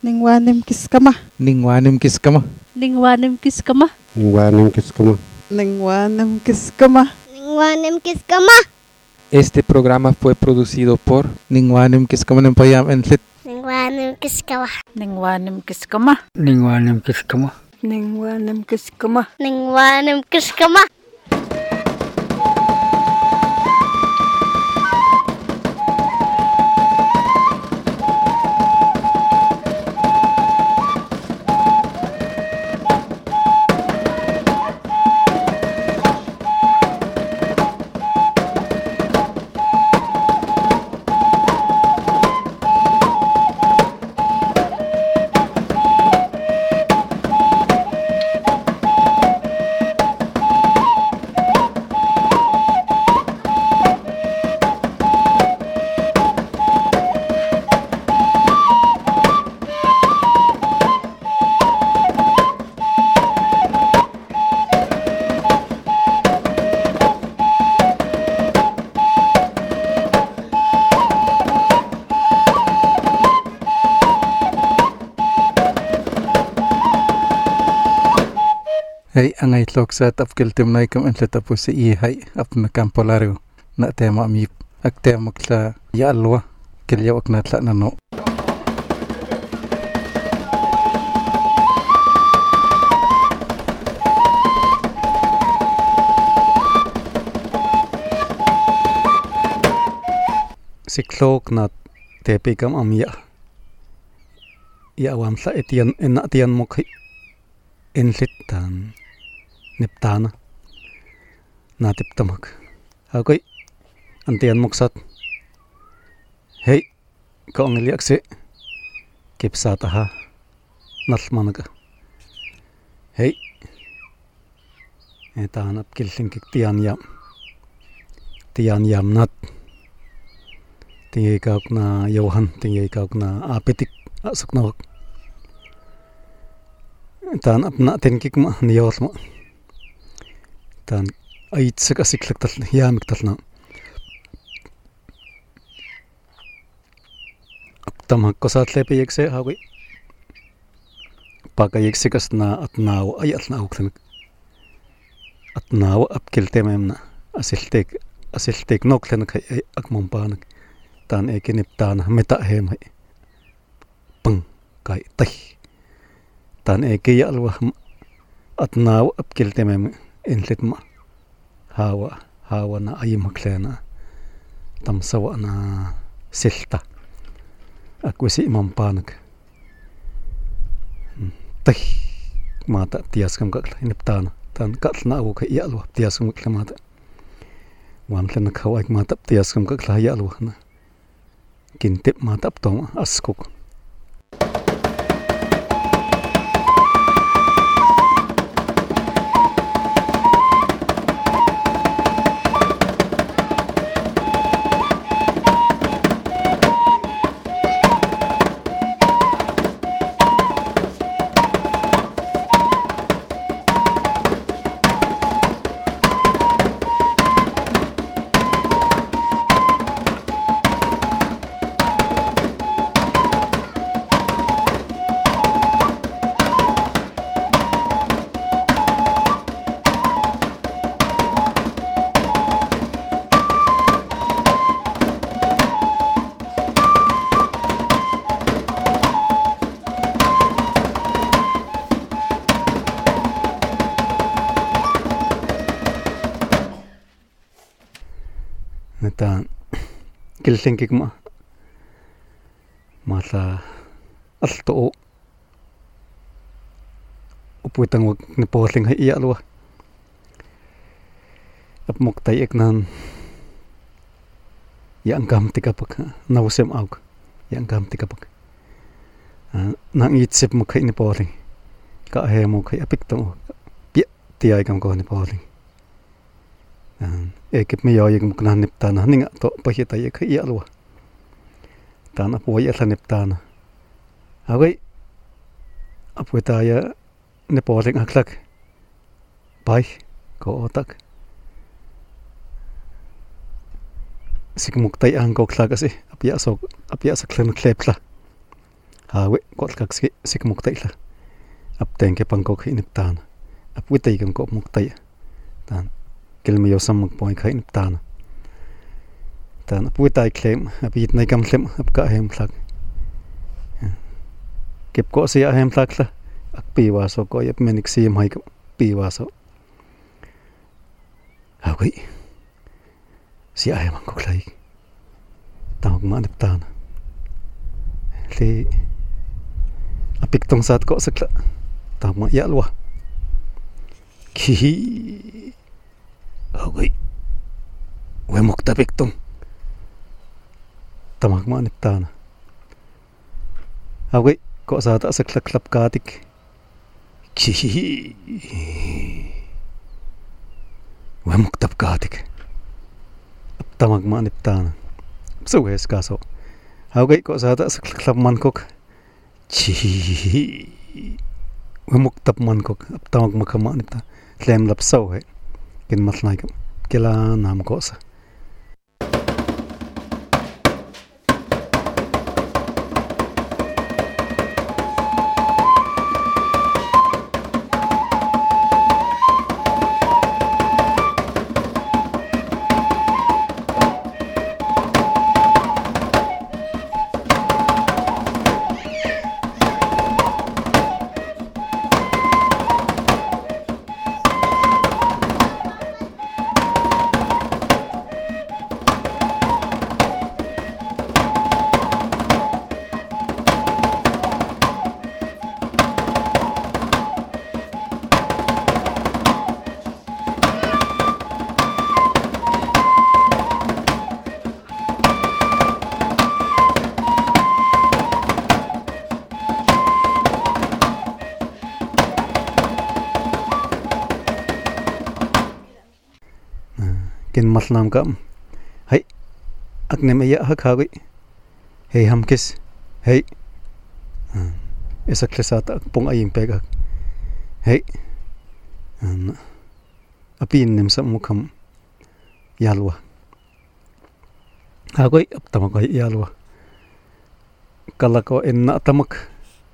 Ningwanim kiskama. Ningwanim kiskama. Ningwanim kiskama. Ningwanim kiskama. Ningwanim kiskama. Ningwanim kiskama. Este programa fue producido por Ningwanim Kiskama Nempayam Enlit. Ningwanim kiskama. Ningwanim kiskama. Ningwanim kiskama. Ningwanim kiskama. Ningwanim kiskama. Hey, angay tloksa tapkil timnay kam enlit tapos si ihay apna campo largo na tema amip ak tema kla yalwa kilyaw ak natla na no. Si klok na tepi kam amya ya wamsa etian enatian mokhi enlit tan Neptana natip tamak akoy antian moksat hey ko ang iliakse kipsata ha nalmanaga hey etanap killing tian yam nat tingay kaok na Johan tingay kaok na apetik asok nawak tanap na tenkik ma niyawal ma tan aitsek asiklek tal yamik talna aptamak kosatle peyekse hawi paka yeksikas na atnaw ayal na uklan atnaw apkiltememna asiltek noklen kay akmompanag tan ekiniptana meta hemay pang kay tay tan ekiyalwa atnaw apkiltemem enlit ma hawa na ayimaklena tamsawa na silta akwisi imampanag tay mata tiyaskam kakla iniptana tan kakla na awo kay iyalwa tiyaskam kakla mata wamla nakhawa ik mata tiyaskam kakla iyalwa na kintip mata aptong askok neta killinkik ma mala alto upuitang wag nipoling hay iyalwa apmoktay eknan yang gam tikapak nawsem aug yang gam tikapak nang itsip mo kay nipoling ka hemo kay apikto pi tiay kam ko nipoling ekip mi yoyig mukna niptana ninga to pahitay kay iyalwa tan apuay ala niptana away apuitaya nipoling aklak bay ko otak sikmuktay ang ko klak kasi apya sa klan klepla hawe ko kaksi sik muktai la ap teng ke pangko khin tan ap witai kam ko muktai tan kilmi yo sam muk poi khin tan tan ap witai klem ap yit nei kam klem ap ka hem plak kep ko sia hem plak la ak pi wa so ko yep menik sim hai pi wa so hawe sia hem ko klai tawag ma nip tan le apik tong sat ko sakla tawag ma ya lwa ki hawe we mok ta pik tong tawag ma nip tan hawe ko sa ta sakla klap ka tik ki we mok tap ka tik tawag ma nip tan so es kaso hawe ko sa ta klap man kok chi we muk tap man kok tawag makama nita lem lap so he kin mat nai kam kila nam ko sa kin mat nam kam hai akne me ya hak hawe hey hamkis hey esa klesata pong aying pega hey apin nem sa mukham yalwa hawe ap tamak yalwa kalako enna tamak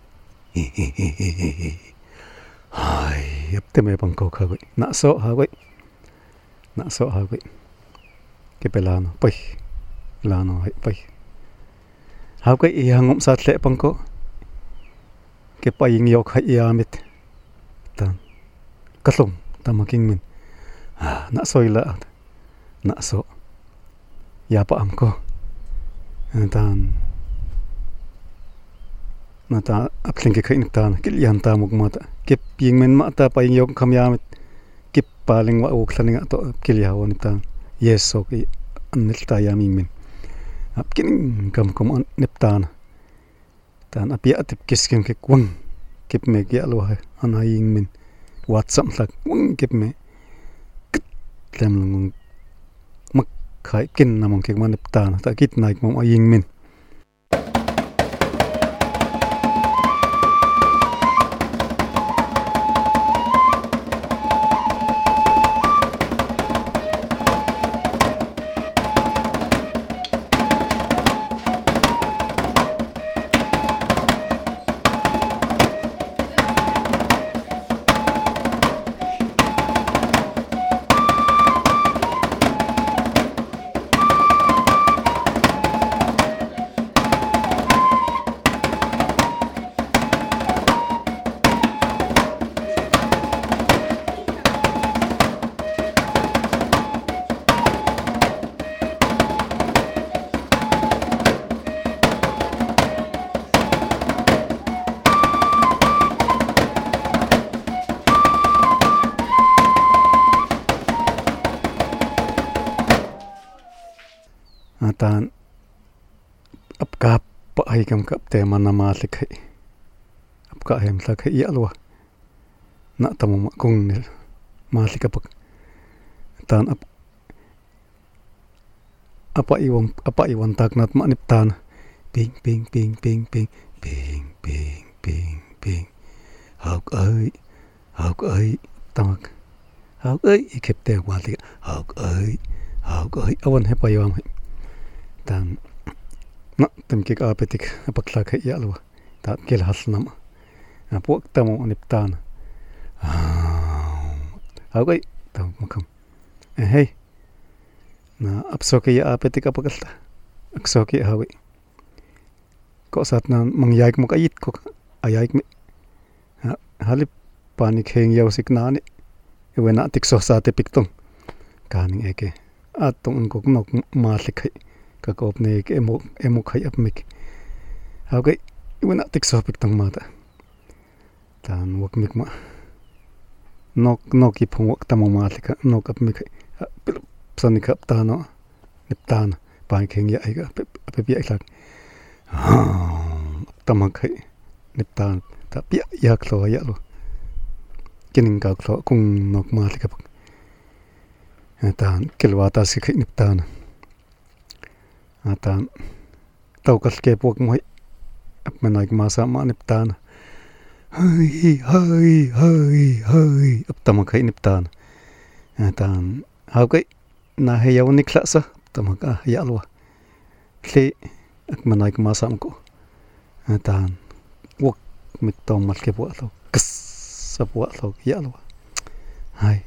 hai ap teme pangko hawe na so hawe ke pelano pai lano hai pai hawe I hangom sa tle pangko ke paying yok hai yamit tan katlom tamaking min na soila na so ya pa amko tan na ta apling ke khain tan kilyan ta mugmata ke ping men ma ta paying yok kham yamit kip paling wa ukhlaning to kilyaw ni ta yes so ki anil ta yaming min apkin kam kom neptan tan apia tip kiskem ke kwang kip me ki alwa anaying min whatsapp lak kwang kip me tlem lung mak khai kin namong ke man neptan ta kit naik mom aying min tan apka pa ai kam kap te manama likhai apka hem lakhai yalwa na tamuma kung ne malika pak tan apa iwan tak nat manip tan ping ping ping ping ping ping ping ping ping hok ơi tamak hok ơi ikep te wali hok ơi awan he payam tan na tem ke apetik apakla kha yalwa ta kel halnam puak tamo niptana okay ta makam hey na apsoke ya apetik apakalta aksoke hawi ko sat na mangyaik mo kayit ko ayaik mi halip panik heng yaw siknani iwena tikso sa tipiktong kaning eke atong ngok nok malik hay kakop ne eke emok hay apmik okay iwena tikso piktong mata tan wak mik ma nok ipong wak tamo malika nok apmik hay sanikap tano niptana panik heng ya ay apepi ay lag tamag hay niptana tapi yak lo ya lo kining ka lo kung nok malika pag tan kilwata si kay niptana tan tawkal ke puak mo ap manay masama niptana hay ap tamag hay niptana tan hawkay na hayaw nikla sa tamag hayalwa kli ak manay masam ko tan wak miktong malke puak lo kas sa puak lo hayalwa hay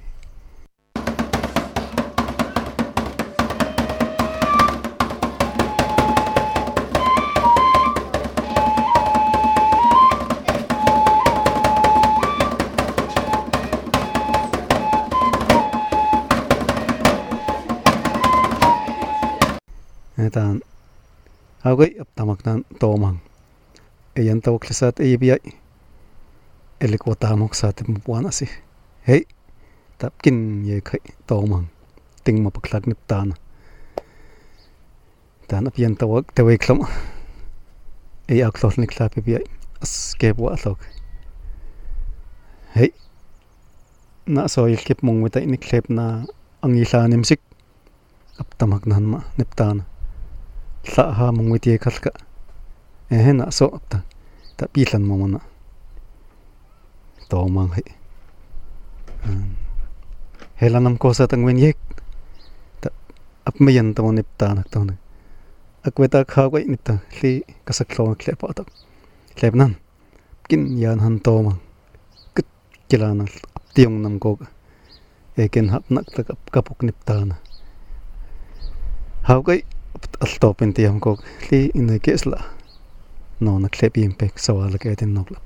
tan hawgay ap tamak nan tomang ayan tawak lisat ayibiyay elikwatamok sa ating mapuan asi hey tapkin ye kay tomang ting mapaklag niptana tan ap yan tawag tawag lam ay aklol nikla pibiyay as kebwa atlog hey na so ilkip mong witay niklep na ang ilanim sik ap tamak nan ma niptana sa ha mong witi kalka na so ta pilan mo muna tomang hay helanam ko sa tangwen yek ta ap mayan ta niptana ta akweta khaway nipta li kasaklo klepa ta klebnan kin yan han tomang kit kilana tiong nam ko eken hap nak ta kapuk niptana hawgay altopin tiyam ko li inakisla no naklep impek sawala kayatin noklap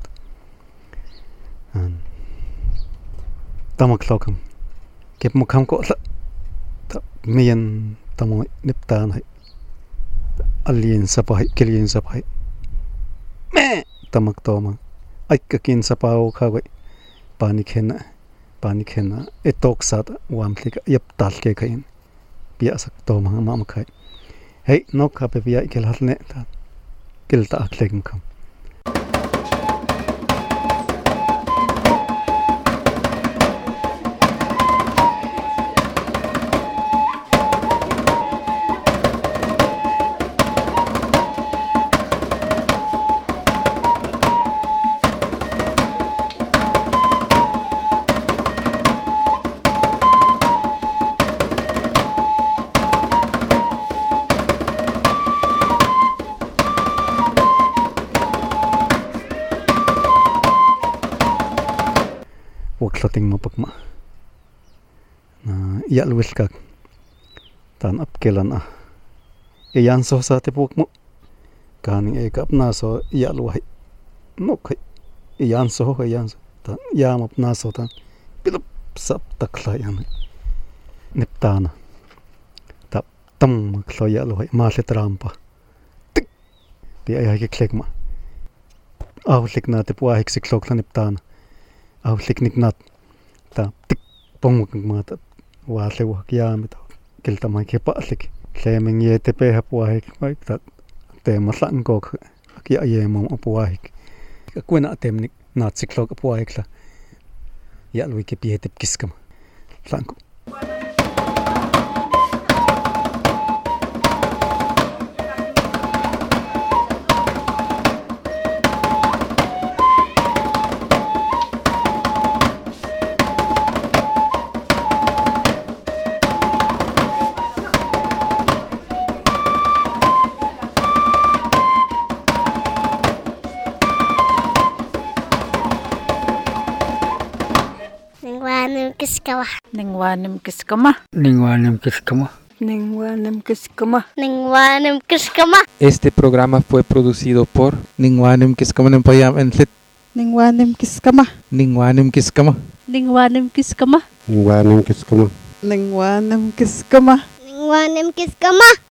tamak lokam kep mukam ko la ta miyan tamo niptan hay alien sapay kilien sapay me tamak toma ay kakin sapaw kaway panik hena etok sat wamlik yap tal ke kain biasak toma mamakay hey nok hape biya ikelhalne ta kilta aklek kam wakloting mapakma na yalwil kak tan apkelan iyan so sa tipuk mo kaning ekap na so yalway nok iyan so tan yamap na so tan pilup sap takla yan niptana tap tam klo yalway malit rampa tik bi ay klek ma awlik na tipwa hik siklok la niptana awlik niknat ta tik pongmak mata wale wa kiyamita kilta mai kepalik kleming ye tepe hapwahik mai ta te maslan ko kya ye mom apwahik kwena temnik nat siklok apwahik la ya lui ke pie tep kiskam flanko kiskama. Ningwanim kiskama. Ningwanim kiskama. Ningwanim kiskama. Ningwanim kiskama. Este programa fue producido por Ningwanim kiskama. Ningwanim Kiskama. Ningwanim Kiskama. Ningwanim kiskama. Ningwanim kiskama. Ningwanim Kiskama. Ningwanim kiskama.